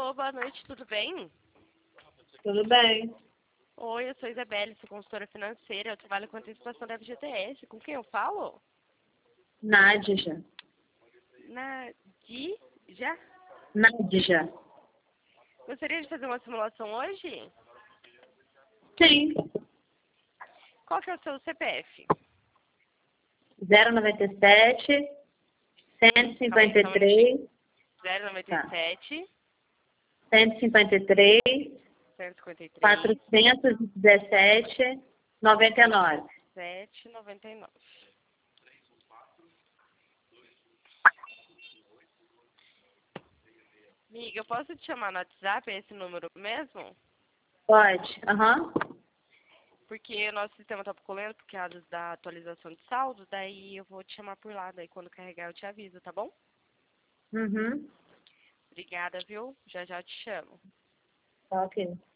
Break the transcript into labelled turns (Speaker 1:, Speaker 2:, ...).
Speaker 1: Alô, boa noite, tudo bem?
Speaker 2: Tudo bem.
Speaker 1: Oi, eu sou Isabelle, sou consultora financeira, eu trabalho com antecipação da FGTS. Com quem eu falo?
Speaker 2: Nádja.
Speaker 1: Já?
Speaker 2: Nádja.
Speaker 1: Gostaria de fazer uma simulação hoje?
Speaker 2: Sim.
Speaker 1: Qual que é o seu CPF?
Speaker 2: 097 153
Speaker 1: 097
Speaker 2: 153
Speaker 1: 153
Speaker 2: 417 99.
Speaker 1: 799. Amiga, eu posso te chamar no WhatsApp, é esse número mesmo?
Speaker 2: Pode. Aham.
Speaker 1: Porque o nosso sistema está colhendo por causa da atualização de saldo, daí eu vou te chamar por lá, daí quando carregar eu te aviso, tá bom?
Speaker 2: Uhum.
Speaker 1: Obrigada, viu? Já já te chamo.
Speaker 2: Tá ok.